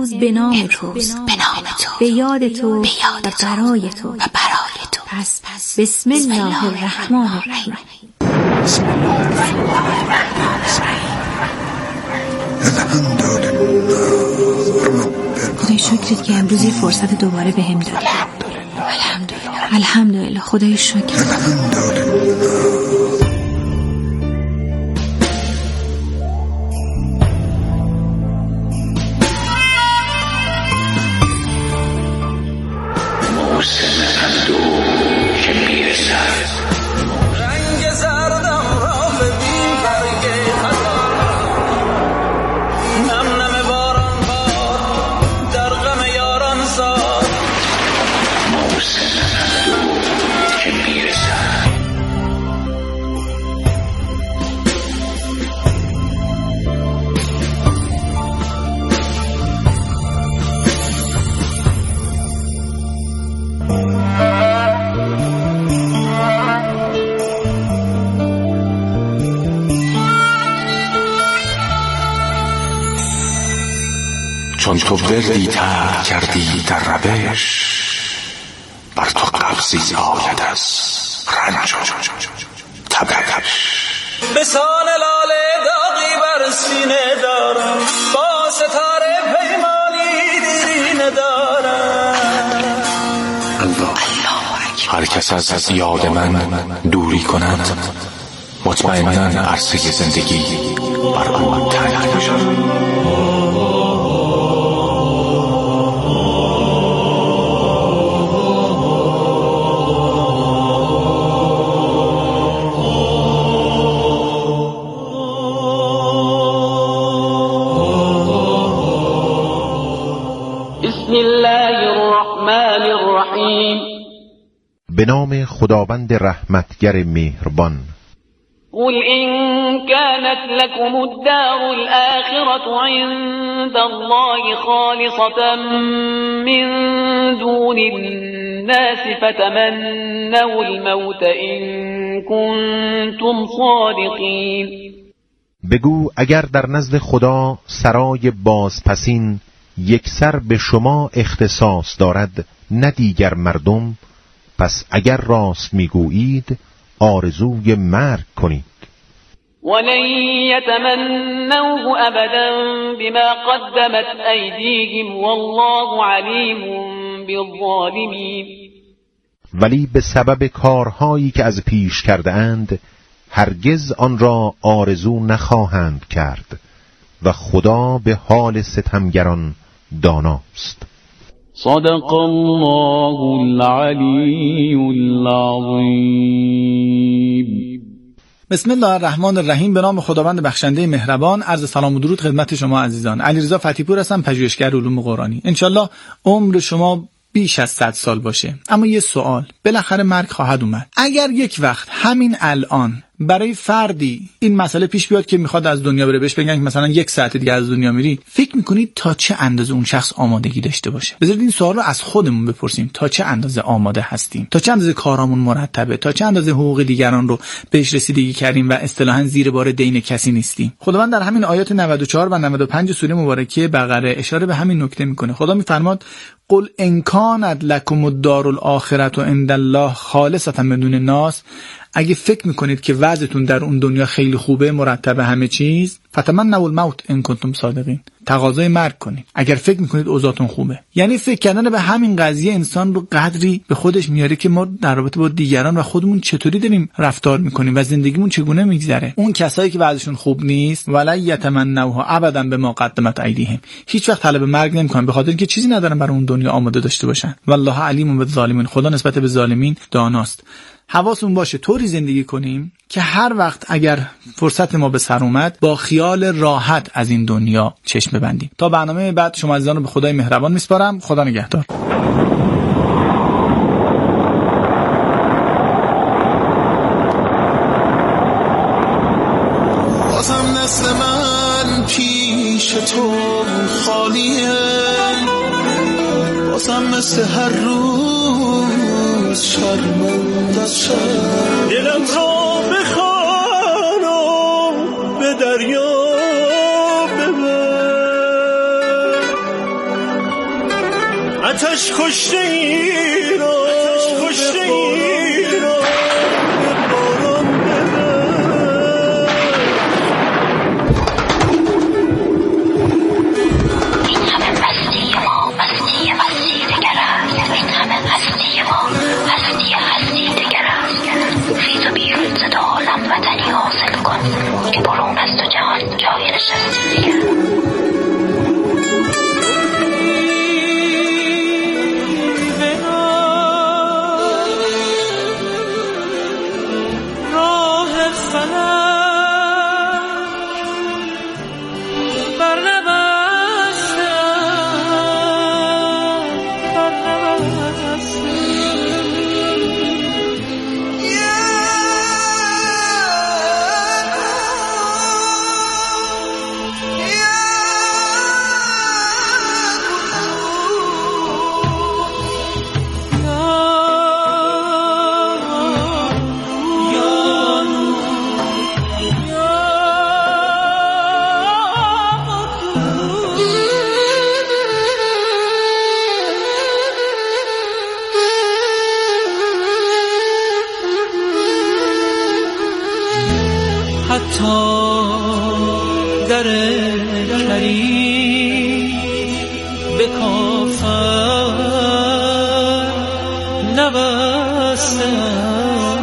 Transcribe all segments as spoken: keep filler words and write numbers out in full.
امروز به نام توست، به یاد تو و برای تو. پس بسم الله الرحمن الرحیم. بسم الله الرحمن الرحیم. خدای شکرت که امروز یه فرصت دوباره به هم دادی. الحمدلله. الحمدلله. خدای شکر. موسم اندوه که میرسد، رنگ زردم را ببین برگ خزان، نم نم باران باد در غم یاران زاد. موسم اندوه که میرسد، چون تو وردی تر کردی در روش، بر تو قبضی آید از رنج و تبش. به سان لاله داغی بر سینه دارم، با ستاره پیمانی دیرینه دارم. هر کس از یاد من دوری کند، مطمئناً عرصه زندگی بر آن تنگ باشد. بسم الله الرحمن الرحیم. به نام خداوند رحمتگر مهربان. قل إن كانت لكم الدار الآخرة عند الله خالصة من دون الناس فتمنوا الموت إن كنتم صادقين. بگو اگر در نزد خدا سرای بازپسین یکسر به شما اختصاص دارد نه دیگر مردم، پس اگر راست میگویید آرزوی مرگ کنید. ولن يتمنوه ابدا بما قدمت ایدیهم والله علیم بالظالمین. ولی به سبب کارهایی که از پیش کرده اند هرگز آن را آرزو نخواهند کرد و خدا به حال ستمگران داناست. صدق الله العلی العظیم. بسم الله الرحمن الرحیم. به نام خداوند بخشنده مهربان. عرض سلام و درود خدمت شما عزیزان. علیرضا فتی‌پور هستم، پژوهشگر علوم قرآنی. انشالله عمر شما بیش از صد سال باشه. اما یه سوال، بالاخره مرگ خواهد اومد. اگر یک وقت همین الان برای فردی این مسئله پیش بیاد که میخواد از دنیا بره، بهش بگن مثلا یک ساعت دیگه از دنیا میری، فکر میکنید تا چه اندازه اون شخص آمادگی داشته باشه؟ بذارید این سوال رو از خودمون بپرسیم. تا چه اندازه آماده هستیم؟ تا چه اندازه کارامون مرتبه؟ تا چه اندازه حقوق دیگران رو بهش رسیدگی کردیم و اصطلاحاً زیر بار دین کسی نیستیم؟ خداوند در همین آیات نود و چهار و نود و پنج سوره مبارکه بقره اشاره به همین نکته میکنه. خدا میفرماد قل ان کانت لکم الدار الاخره عند الله خالصة من دون الناس. اگه فکر میکنید که وضعتون در اون دنیا خیلی خوبه، مرتبه همه چیز، فتمنوا الموت ان کنتم صادقین. تقاضای مرگ کنید اگر فکر میکنید اوضاعتون خوبه. یعنی فکر کردن به همین قضیه انسان رو قدری به خودش میاره که ما در رابطه با دیگران و خودمون چطوری داریم رفتار میکنیم و زندگیمون چگونه میگذره. اون کسایی که وضعشون خوب نیست ولا یتمنوها ابدا بما قدمت ایدیهم، هیچ وقت طلب مرگ نمیکنن به خاطر اینکه چیزی ندارن برای اون دنیا آماده داشته باشن. والله علیم بالظالمین. خدا نسبت به ظالمین داناست. حواسمون باشه طوری زندگی کنیم که هر وقت اگر فرصت ما به سر اومد با خیال راحت از این دنیا چشم ببندیم. تا برنامه بعد شما عزیزان رو به خدای مهربان میسپارم. خدا نگهدار. بازم نسل من پیش تو خالیه، بازم مثل هر روز شرمند از شرم، دلم را بخوان و به دریا ببر، آتش کشته ای را آتش کشته ای را به باران ببر. این همه مستی ما مستی مستی دگر است. این همه هستی ما هستی هستی دگر است. خیز و بیرون ز عالم وطنی حاصل کن که برون از تو جهان جای نشستی دیگر. در کری به کافر نبستم.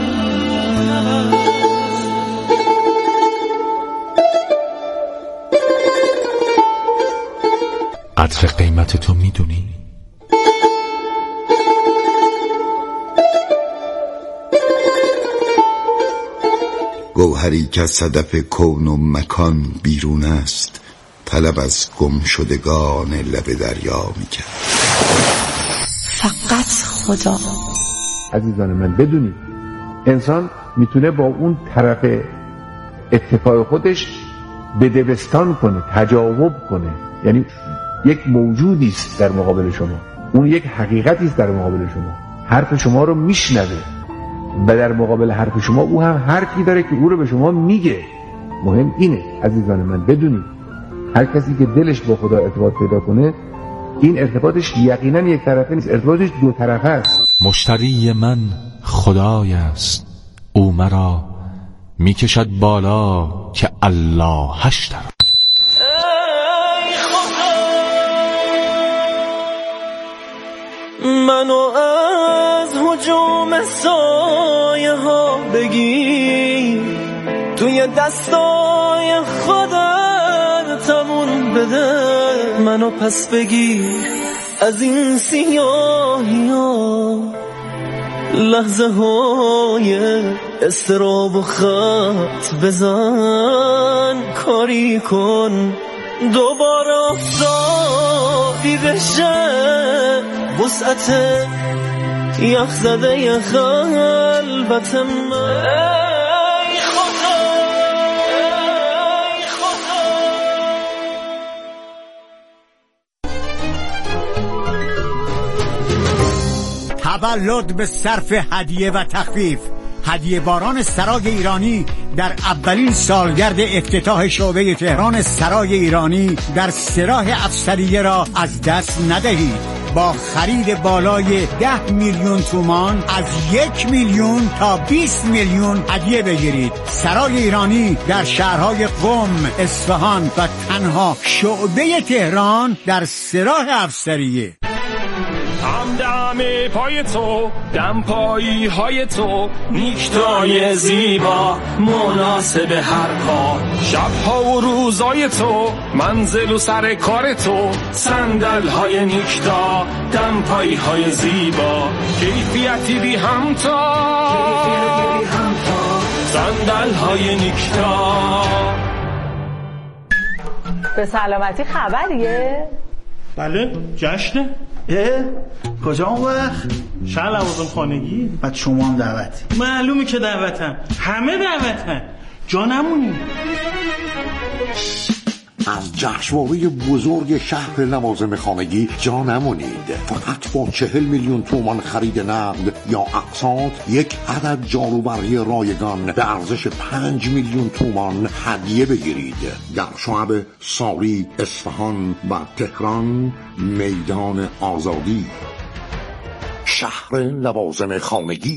قدر قیمت تو میدونی؟ گوهری که از صدف کون و مکان بیرون است، طلب از گم شدگان لب دریا میکرد. فقط خدا. عزیزان من بدونید انسان میتونه با اون طرف اتفاق خودش بدبستان کنه، تجاوب کنه. یعنی یک موجودی است در مقابل شما، اون یک حقیقتی است در مقابل شما، حرف شما رو میشنوه و در مقابل حرف شما او هم حرفی داره که او رو به شما میگه. مهم اینه عزیزان من بدونید هر کسی که دلش با خدا ارتباط پیدا کنه، این ارتباطش یقینا یک طرفه نیست، ارتباطش دو طرفه است. مشتری من خدای است، او مرا میکشد بالا که الله هشتر. منو از هجوم سایه ها بگیر، توی دستای خودت تمون بده. منو پس بگیر از این سیاهی ها، لحظه های استراب و خط بزن، کاری کن دوباره آفتابی بشه، وسعت یخ زده ی خلوت من. ای خدا ای خدا. تولد به صرف هدیه و تخفیف. هدیه باران سرای ایرانی در اولین سالگرد افتتاح شعبه تهران سرای ایرانی در سراح افسریه را از دست ندهید. با خرید بالای ده میلیون تومان از یک میلیون تا بیست میلیون هدیه بگیرید. سرای ایرانی در شهرهای قم، اصفهان و تنها شعبه تهران در سراح افسریه. هم دم پای تو، دم پایی های تو، نیکتای زیبا مناسب هر کار. شبها و روزای تو، منزل و سر کار تو، صندل های نیکتا، دم پایی های زیبا، کیفیتی بی همتا، صندل های نیکتا. به سلامتی خبریه؟ بله جشنه. اه کجا اون وقت؟ شهر لوازم خانگی. بعد شما هم دعوتی؟ معلومه که دعوتم، همه دعوتن، جا نمونی. از جشنواره بزرگ شهر لوازم خانگی جا نمونید. فقط با چهل میلیون تومان خرید نقد یا اقساط یک عدد جاروبرقی رایگان به ارزش پنج میلیون تومان هدیه بگیرید. در شعب ساری، اصفهان و تهران، میدان آزادی، شهر لوازم خانگی.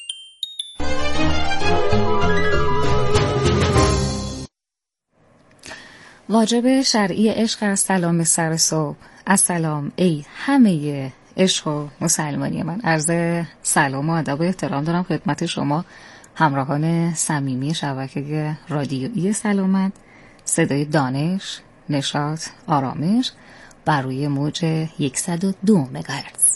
واجب شرعی عشق از سلام سر صبح. از سلام ای همه عشق و مسلمانی من. عرض سلام و ادب و احترام دارم خدمت شما همراهان صمیمی شبکه رادیویی سلامت، صدای دانش، نشاط، آرامش بر روی موج صد و دو مگاهرتز.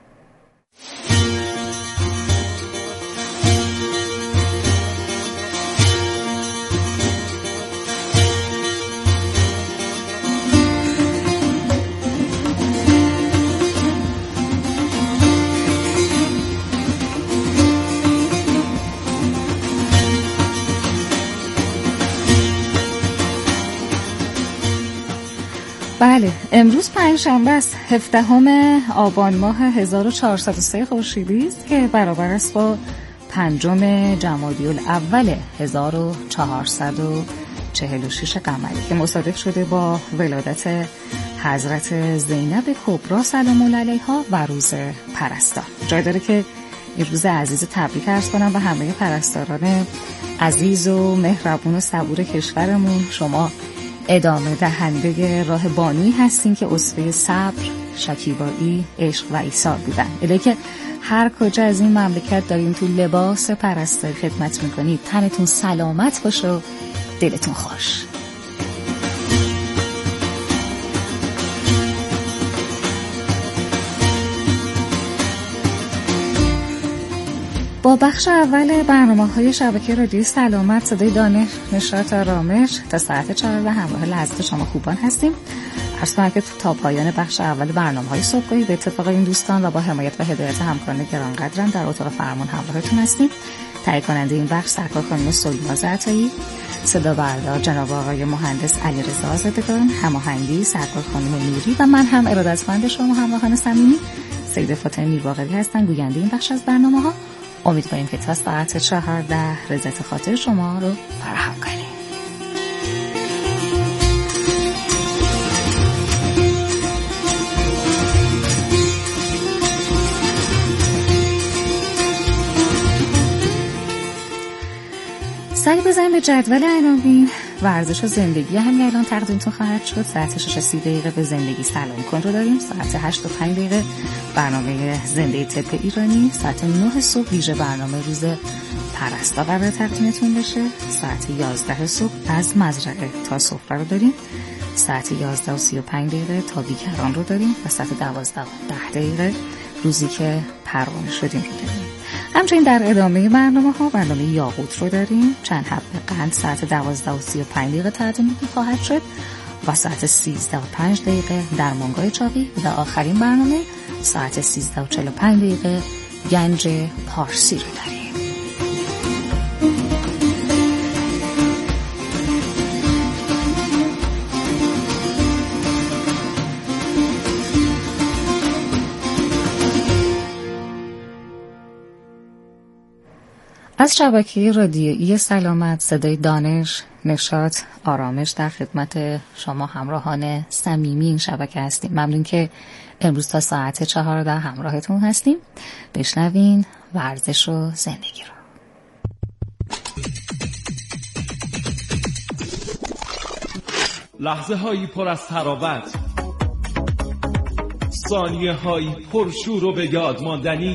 بله، امروز پنجشنبه است، هفدهم آبان ماه هزار و چهارصد و سه خورشیدی است که برابر است با پنجم جمادی الاول هزار و چهارصد و چهل و شش قمری که مصادف شده با ولادت حضرت زینب کبری سلام الله علیها و روز پرستار. جای داره که این روز عزیز تبریک عرض کنم به همه پرستاران عزیز و مهربون و صبور کشورمون. شما ادامه دهنده راه بانویی هستین که اسوه صبر، شکیبایی، عشق و ایثار بودن. الی که هر کجا از این مملکت دارین تو لباس پرستاری خدمت میکنید، تنتون سلامت باشه و دلتون خوش. با بخش اول برنامه‌های شبکه رادیو سلامت، صدای دانش، نشاط، آرامش تا ساعت چهارده همراه لحظات شما خوبان هستیم. عرض کنم که تا پایان بخش اول برنامه‌های صبحگاهی به اتفاق این دوستان و با حمایت و هدایت همکاران گرانقدرم در اتاق فرمان همراهتون هستیم. تهیه کننده این بخش سرکار خانم سلیما عطایی، صدا بردار جناب آقای مهندس علیرضا آزادگان، هماهنگی سرکار خانم نوری و من هم ارادتمند شما همراهان صمیمی سید فاطمه میرباقری هستم، گوینده این بخش از برنامه‌ها. امیدواریم که تا ساعت چهارده رضایت خاطر شما رو فراهم کنیم. سعی بزنیم به جدول عناوین. ورزش و زندگی همین الان تقدیمتون خواهد شد. ساعت شش و سی دقیقه به زندگی سلام کن رو داریم. ساعت هشت و پنج دقیقه برنامه زنده طب ایرانی. ساعت نه صبح ویژه برنامه روز پرستار قرار تقدیمتون بشه. ساعت یازده صبح از مزرعه تا سفره رو داریم. ساعت یازده و سی و پنج دقیقه تا بیکران رو داریم و ساعت دوازده و ده دقیقه روزی که پروانه شدیم رو داریم. همچنین در ادامه برنامه ها برنامه یاقوت رو داریم. چند حبه قند ساعت دوازده و سی و پنج دقیقه تقدیم خواهد شد و ساعت سیزده و پنج دقیقه در مانگای چاقی و آخرین برنامه ساعت سیزده و چهل و پنج دقیقه گنج پارسی رو داریم. از شبکه رادیویی سلامت، صدای دانش، نشاط، آرامش در خدمت شما همراهان صمیمی این شبکه هستیم. ممنون که امروز تا ساعت چهارده همراهتون هستیم. بشنوین ورزش و زندگی رو. لحظه هایی پر از تراوت، ثانیه هایی پرشور و به یاد ماندنی،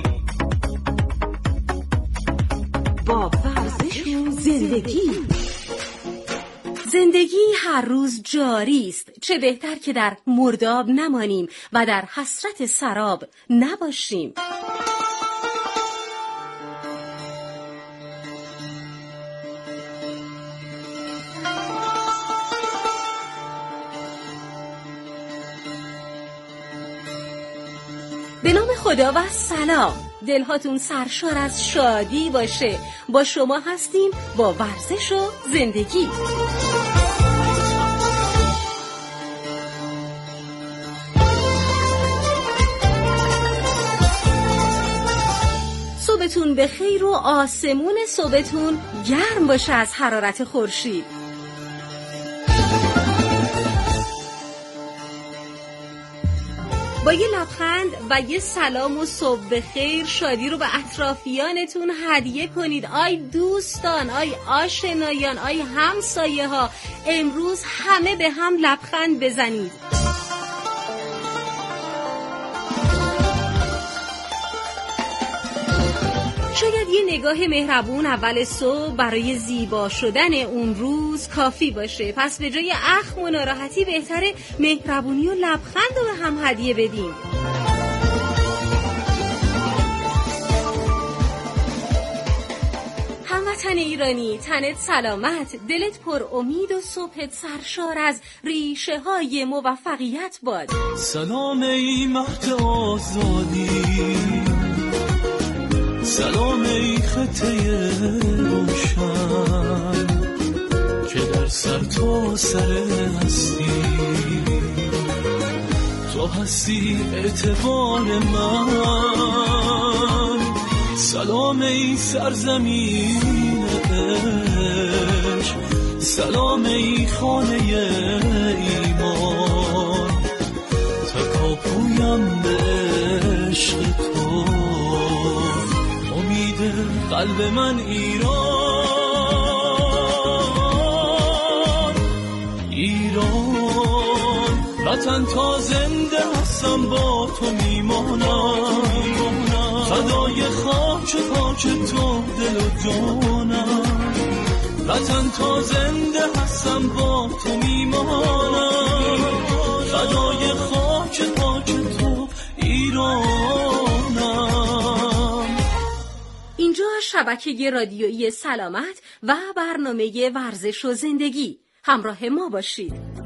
با ورزش و زندگی. زندگی هر روز جاری است، چه بهتر که در مرداب نمانیم و در حسرت سراب نباشیم. به نام خدا و سلام، دلهاتون سرشار از شادی باشه. با شما هستیم با ورزش و زندگی. روزتون به خیر و آسمون صبحتون گرم باشه از حرارت خورشید. با یه لبخند و یه سلام و صبح بخیر شادی رو به اطرافیانتون هدیه کنید. آی دوستان، آی آشنایان، آی همسایه ها، امروز همه به هم لبخند بزنید. شاید یه نگاه مهربون اول صبح برای زیبا شدن اون روز کافی باشه. پس به جای اخم و ناراحتی بهتره مهربونی و لبخند رو به هم هدیه بدیم. هموطن ایرانی، تنت سلامت، دلت پر امید و صبحت سرشار از ریشه های موفقیت باد. سلام ای مهد آزادی، سلام ای خطه روشن که در سر تا سر هستی، تو هستی اعتبار من. سلام ای سرزمین عشق، سلام ای خانه ایمان، تکاپویم به عشق تو، قلب من ایران، ایران وطن تا زنده هستم با تو میمانم، فدای خاک خاک تو دل و جانم، وطن تا زنده هستم با تو میمانم، فدای خاک خاک تو ایرانم. اینجا شبکه رادیویی سلامت و برنامه ورزش و زندگی. همراه ما باشید.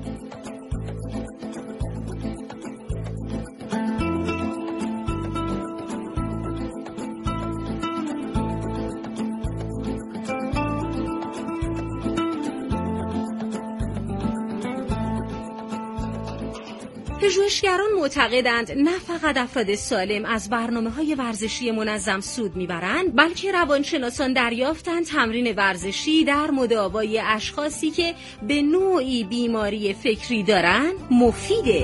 پژوهشگران معتقدند نه فقط افراد سالم از برنامه‌های ورزشی منظم سود میبرند، بلکه روانشناسان دریافتند تمرین ورزشی در مداوای اشخاصی که به نوعی بیماری فکری دارند مفیده.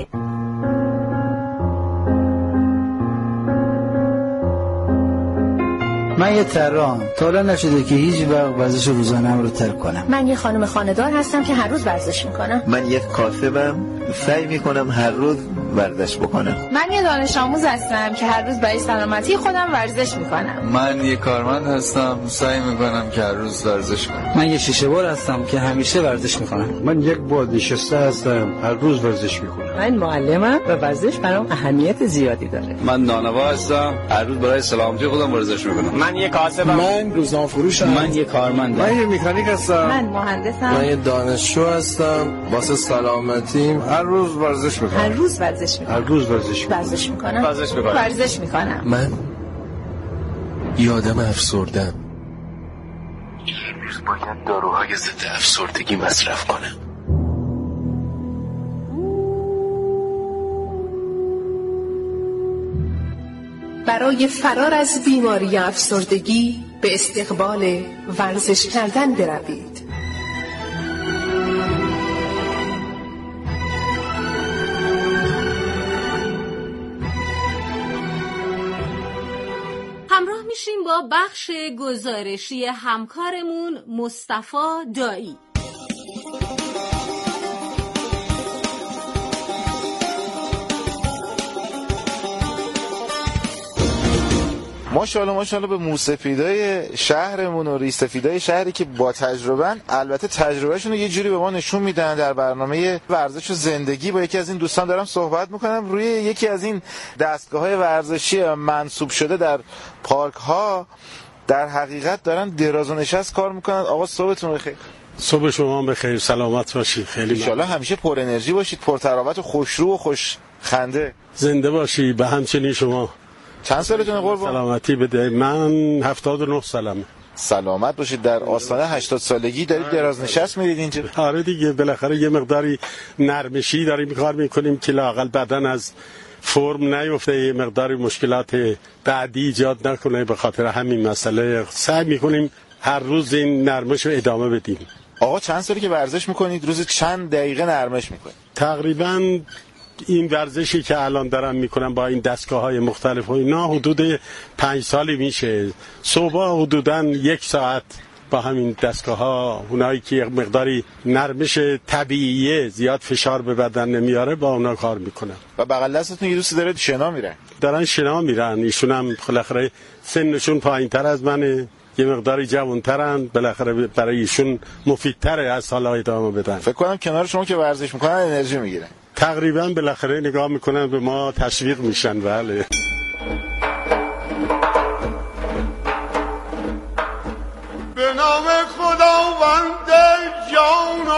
من یه طراحم، تا حالا نشده که هیچ وقت ورزش روزانه‌ام رو ترک کنم. من یه خانم خانه‌دار هستم که هر روز ورزش میکنم. من یک کاسبم، سعی میکنم هر روز ورزش بکنم. من یه دانش آموز هستم که هر روز برای سلامتی خودم ورزش میکنم. من یه کارمند هستم، سعی میکنم که هر روز ورزش کنم. من یه شیشه بار هستم که همیشه ورزش میکنم. من یک بازنشسته هستم، هر روز ورزش میکنم. من معلمم و ورزش برام اهمیت زیادی داره. من نانوا هستم، هر روز برای سلامتی خودم ورزش میکنم. من یه کاسبم. من روزنامه‌فروشم. من یه کارمندم. من یه مکانیک هستم. من مهندسم. من یه دانشجو هستم. واسه سلامتیم هر روز ورزش میکنم. هر روز ورزش میکنم. هر روز ورزش میکنم. ورزش میکنم. ورزش میکنم. ورزش میکنم. من یادم افسردم که هر روز باید داروهای ضد افسردگی مصرف کنم. برای فرار از بیماری افسردگی به استقبال ورزش کردن بروید. همراه میشیم با بخش گزارشی همکارمون مصطفی دایی. ماشاءالله ماشاءالله به موسفیدای شهرمون و ریسفیدای شهری که با تجربهن. البته تجربهشون رو یه جوری به ما نشون میدن. در برنامه ورزش و زندگی با یکی از این دوستان دارم صحبت میکنم روی یکی از این دستگاه‌های ورزشی منصوب شده در پارک ها. در حقیقت دارن دراز و نشست کار میکنن. آقا صبحتون بخیر. صبح شما بخیر، سلامت باشید. خیلی ان شاءالله همیشه پر انرژی باشید، پر تراوت و خوشرو و خوش خنده. زنده باشی. به همچنین شما. چند سالتونه قربان؟ سلامتی بده. من هفتاد و نه سالمه. سلامت باشید. در آستانه هشتاد سالگی دارید دراز نشست میرید اینجا؟ آره دیگه، بالاخره یه مقداری نرمشی داریم کار میکنیم که لااقل بدن از فرم نیفته، یه مقداری مشکلات بعدی ایجاد نکنه. به خاطر همین مسئله سعی میکنیم هر روز این نرمش رو ادامه بدیم. آقا چند سالی که ورزش میکنید؟ روز چند دقیقه نرمش میکنید؟ تقریبا این ورزشی که الان دارم میکنم با این دستگاه های مختلف و اینا حدود پنج سالی میشه. صبح حدوداً یک ساعت با همین دستگاه ها، اونایی که یک مقداری نرمش طبیعیه، زیاد فشار به بدن نمیاره، با اونا کار میکنم. و بغل دستتون یه دوست داره شنا میرن؟ دارن شنا میرن. ایشون هم بالاخره سنشون پایین تر از منه، یه مقداری جوان‌ترن، بالاخره برای ایشون مفیدتره از حالا ادامه بدن. فکر کنم کنار شما که ورزش میکنن انرژی میگیرن. تقریبا بالاخره نگاه میکنن به ما، تشویق میشن. بله. به نام خداوند جان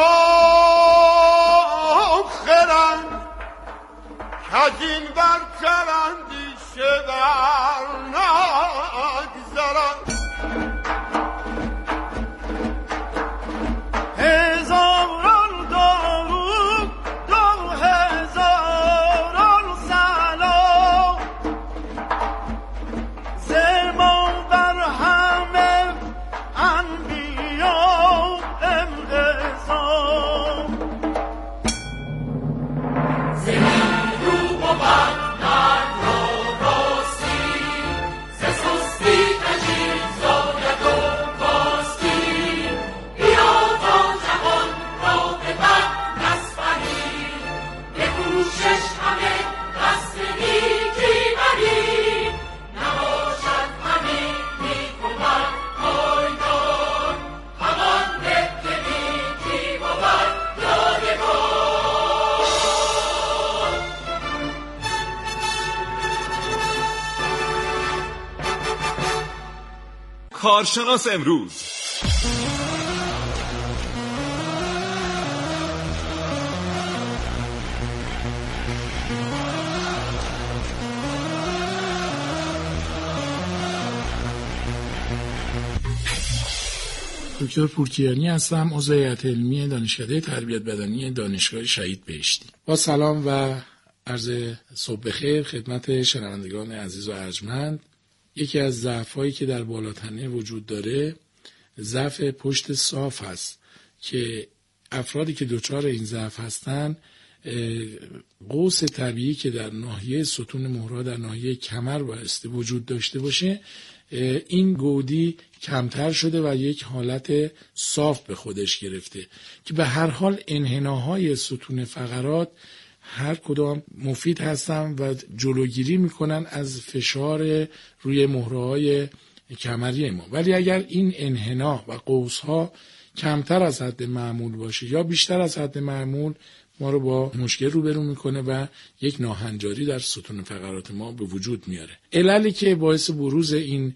آخرم که از این برتر اندیشه بر نگذرم. هزاران درود دو هزاران سلام ز ما بر همه انبیا انقسام. ز نیرو و بد مرد را راستی، ز سستی تجید زاید و کاستی. بیا تا جهان را به بد نسپریم، به کوشش همه قصد نیکی بریم. نباشد همه نیک و بد پایدار، همان به که نیکی و بد یادگار. کارشناس امروز. دکتر پورکیانی هستم، عضو هیئت علمی دانشکده تربیت بدنی دانشگاه شهید بهشتی. با سلام و عرض صبح بخیر خدمت شنوندگان عزیز و ارجمند. یکی از ضعف‌هایی که در بالاتنه وجود داره ضعف پشت صاف هست که افرادی که دچار این ضعف هستن قوس طبیعی که در ناحیه ستون مهرا در ناحیه کمر بایستی وجود داشته باشه، این گودی کمتر شده و یک حالت صاف به خودش گرفته که به هر حال انحناهای ستون فقرات هر کدام مفید هستن و جلوگیری میکنن از فشار روی مهره‌های کمری ما. ولی اگر این انحنا و قوس‌ها کمتر از حد معمول باشه یا بیشتر از حد معمول، ما رو با مشکل روبرو میکنه و یک ناهنجاری در ستون فقرات ما به وجود میاره. عللی که باعث بروز این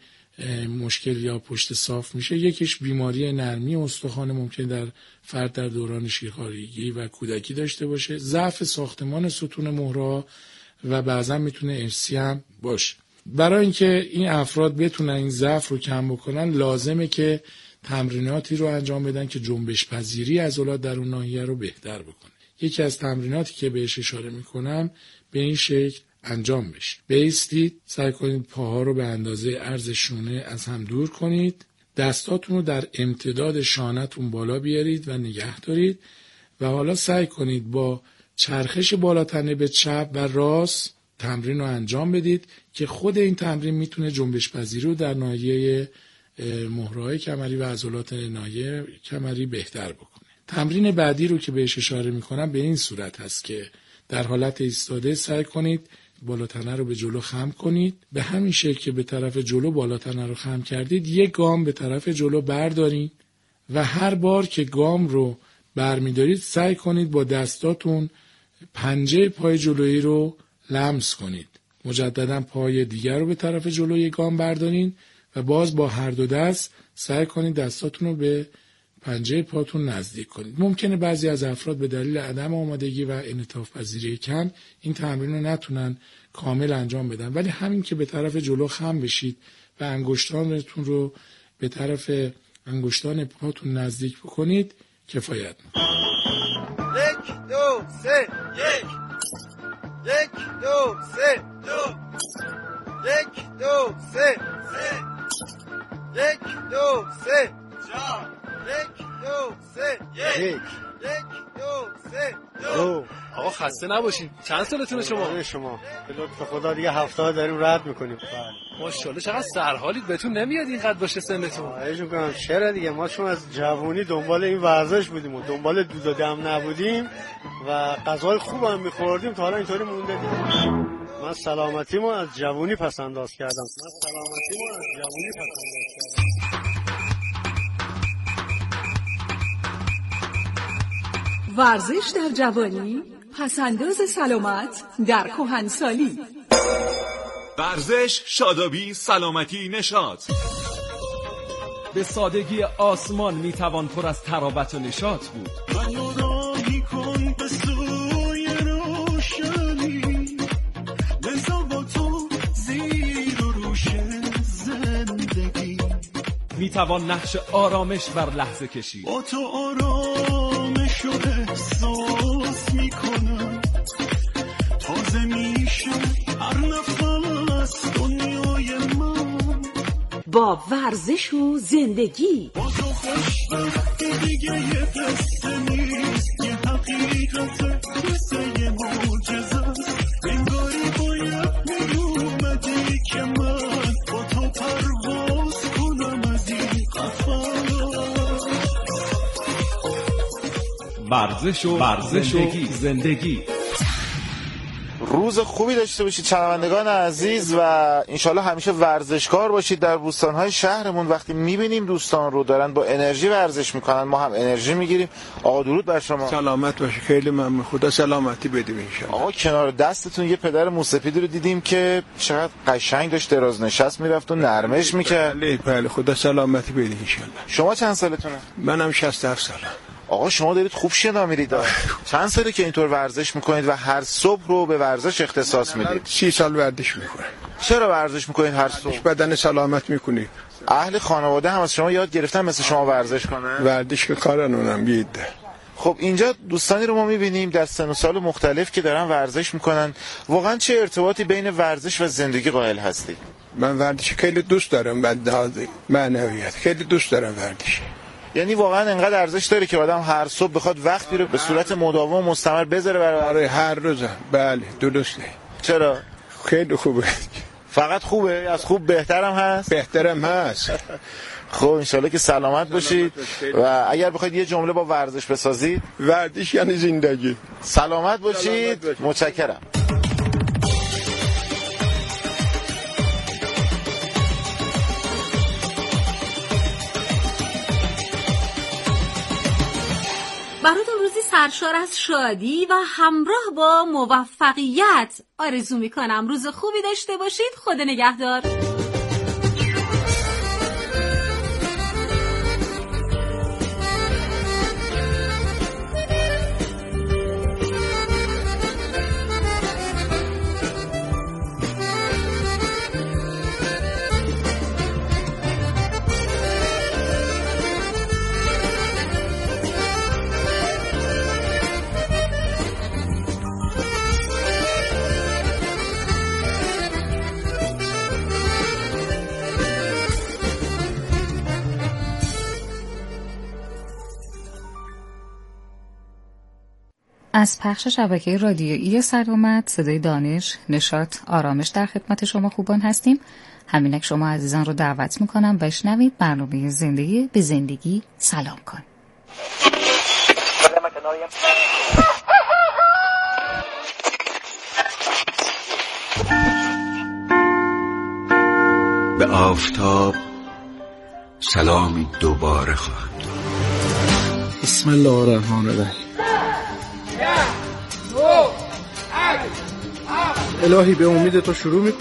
مشکل یا پشت صاف میشه، یکیش بیماری نرمی استخوان ممکن در فرد در دوران شیرخوارگی و کودکی داشته باشه، ضعف ساختمان ستون مهرا و بعضا میتونه ارثی هم باشه. برای اینکه این افراد بتونن این ضعف رو کم بکنن، لازمه که تمریناتی رو انجام بدن که جنبش پذیری عضلات در اون ناحیه رو بهتر بکنه. یکی از تمریناتی که بهش اشاره میکنم به این شکل انجام بشه. بایستید، سعی کنید پاها رو به اندازه عرض شونه از هم دور کنید، دستاتون رو در امتداد شانه‌تون بالا بیارید و نگه دارید و حالا سعی کنید با چرخش بالاتنه به چپ و راست تمرین رو انجام بدید که خود این تمرین میتونه جنبش پذیری رو در ناحیه مهره‌های کمری و عضلات ناحیه کمری بهتر بکنه. تمرین بعدی رو که بهش اشاره میکنم به این صورت هست که در حالت ایستاده سعی کنید بالاتنه رو به جلو خم کنید. به همین شکل که به طرف جلو بالاتنه رو خم کردید، یک گام به طرف جلو بردارید و هر بار که گام رو برمیدارید سعی کنید با دستاتون پنجه پای جلویی رو لمس کنید. مجددا پای دیگر رو به طرف جلو یک گام بردارید و باز با هر دو دست سعی کنید دستاتون رو به پنجه پاتون نزدیک کنید. ممکنه بعضی از افراد به دلیل عدم آمادگی و انعطاف پذیری کم این تمرین رو نتونن کامل انجام بدن، ولی همین که به طرف جلو خم بشید و انگشتانتون رو به طرف انگشتان پاتون نزدیک بکنید کفایت میکنه. یک دو سه یک یک دو سه دو یک دو سه سه یک دو سه چهار یک دو سه یک یک دو سه دو. آقا خسته نباشین. چند سالتونه شما؟ شما به لطف خدا دیگه هفتاد داریم رد میکنیم. ماشاءالله چقدر سرحالید، بهتون نمیاد اینقدر باشه سنتون. خواهش میکنم. چرا دیگه، ما چون از جوانی دنبال این ورزش بودیم و دنبال دود و دم نبودیم و غذای خوب هم میخوردیم تا حالا اینطوری مونده دیگه. من سلامتیمو از جوانی پس انداز کردم. من سلامتیمو از جوانی پس انداز کردم. ورزش در جوانی، پسنداز سلامت در کهنسالی. ورزش، شادابی، سلامتی، نشاط. به سادگی آسمان میتوان پر از تراوت و نشاط بود. منو راهی کن به سوی روشنی، بزا با تو زیر و روش زندگی. میتوان نقش آرامش بر لحظه کشید. با تو آرامش و احساس میکنم، تازه میشه هر نفس دنیای من. با ورزش و زندگی با تو خوشبختی دیگه یه قصه نیست، یه حقیقت قصه یه معجزه است. انگاری باید میومدی که من با تو پرواز کنم از این قفس. ورزش و ورزش و زندگی. روز خوبی داشته باشید شنوندگان عزیز و انشالله همیشه ورزشکار باشید در بوستان‌های شهرمون. وقتی می‌بینیم دوستان رو دارن با انرژی ورزش میکنن، ما هم انرژی میگیریم. آقا درود بر شما. سلامت باشی. خیلی ممنون. خدا سلامتی بده انشالله. آقا کنار دستتون یه پدر موسپیدی رو دیدیم که چقدر قشنگ داشت دراز نشست میرفت و نرمش میکرد. بله بله، خدا سلامتی بده انشالله. شما چند سالتونه؟ منم شصت و هفت سالم. آقا شما دارید خوب شنا میرید. چند ساله که اینطور ورزش میکنید و هر صبح رو به ورزش اختصاص میدید؟ سی سال ورزش میکنم. چرا ورزش میکنید هر صبح؟ بدن سلامت میکنید. اهل خانواده هم از شما یاد گرفتن مثل شما ورزش کنن؟ ورزش که کارن اونم بیده. خب اینجا دوستانی رو ما میبینیم در سن و سال مختلف که دارن ورزش میکنن. واقعا چه ارتباطی بین ورزش و زندگی قائل هستی؟ من ورزش خیلی دوست دارم. بعد معنویت خیلی دوست دارم ورزش. یعنی واقعا انقدر ارزش داره که آدم هر صبح بخواد وقتی رو به صورت مداوم و مستمر بذاره برای هر روز. بله درسته. چرا؟ خیلی خوبه. فقط خوبه؟ از خوب بهترم هست؟ بهترم هست. خب انشالله که سلامت باشید و اگر بخواید یه جمله با ورزش بسازید. ورزش یعنی زندگی. سلامت باشید. سلامت باشید. متشکرم. براتون روزی سرشار از شادی و همراه با موفقیت آرزو میکنم. روز خوبی داشته باشید. خدا نگهدار. از پخش شبکه رادیویی سلامت، صدای دانش، نشاط، آرامش در خدمت شما خوبان هستیم. همینک شما عزیزان رو دعوت میکنم بشنوید برنامه زندگی به زندگی سلام کن. به آفتاب سلامی دوباره خواهد. بسم الله الرحمن الرحیم. الهی به امید تو شروع میکنم.